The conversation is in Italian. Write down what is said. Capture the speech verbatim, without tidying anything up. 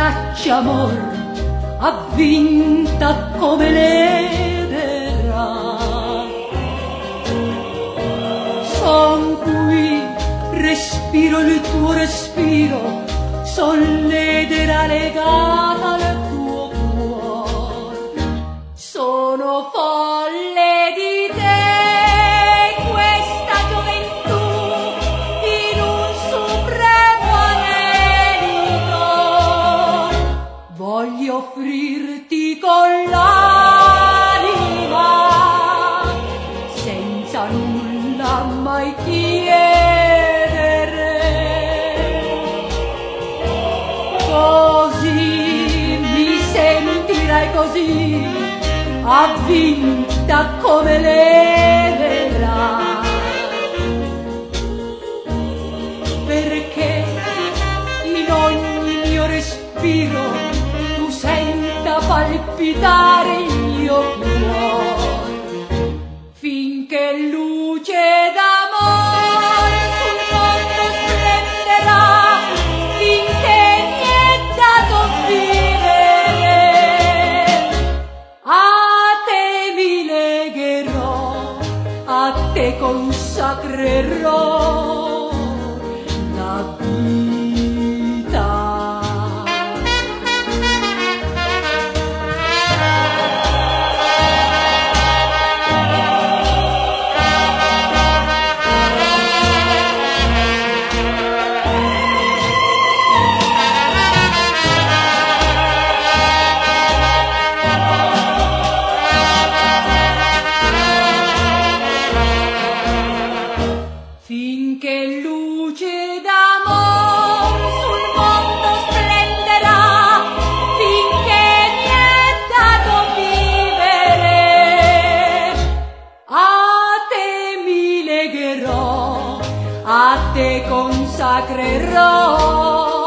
braccia amor avvinta come l'edera. Son qui, respiro il tuo respiro, son l'edera legata al tuo cuore. Sono folle di te questa gioventù in un supremo anelito. Voglio offrirti con l'anima senza nulla mai chiedere. Così mi sentirai così avvinta come l'edera, perché in ogni mio respiro tu senta palpitare il mio cuore, finché luce d'amore sul mondo splenderà, finché mi è dato vivere. A te mi legherò, a te consacrerò la vita. Finché luce d'amor sul mondo splenderà, finché mi è dato vivere, a te mi legherò, a te consacrerò